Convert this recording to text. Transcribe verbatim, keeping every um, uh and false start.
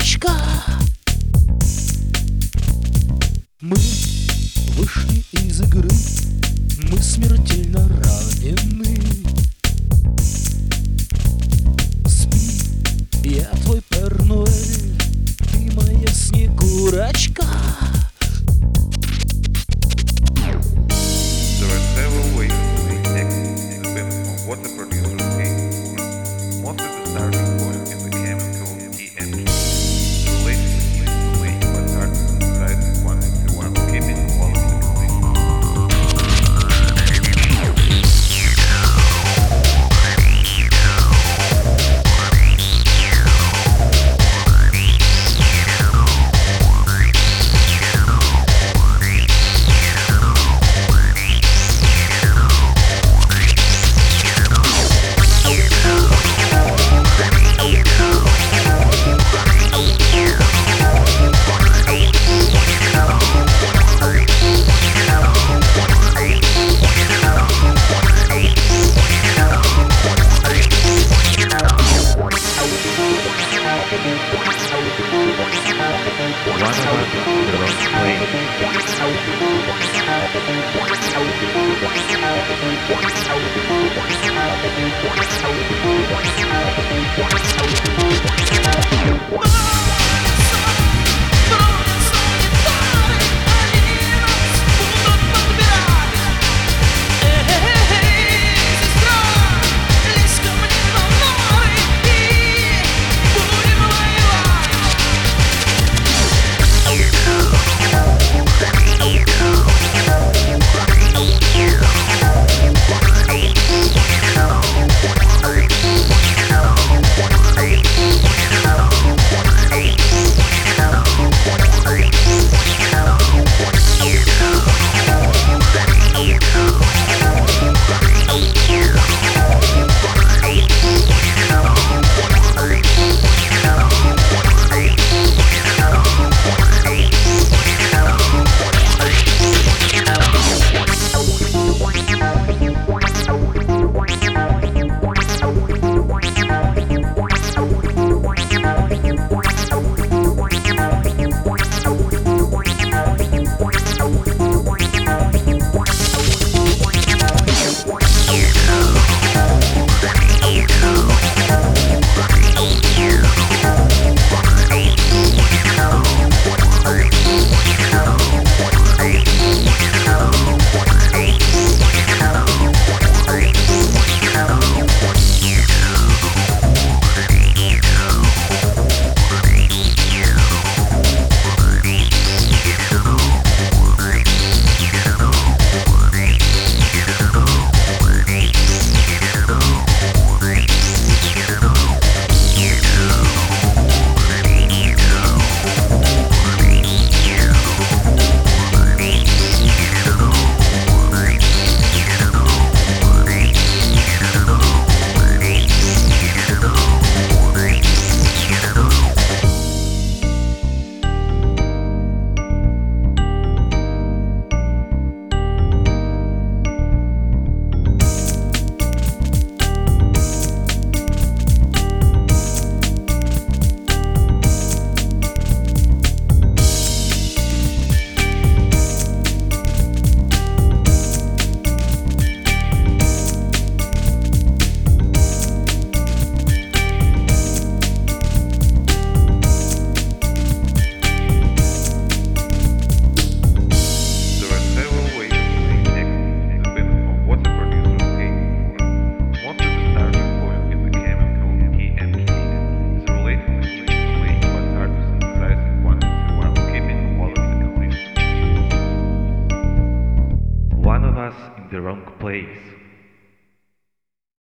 дурачка. Мы вышли из игры, мы смертельно ранены. Спи, я твой Пэр Нуэль, ты моя Снегурочка. There are several ways to make X depending on what the producer paid for. Most of the starting point is the chemical key entry. The relationship is to make but hard to synthesize quantity while keeping quality clean. One of us the wrong place. One of us in the wrong place.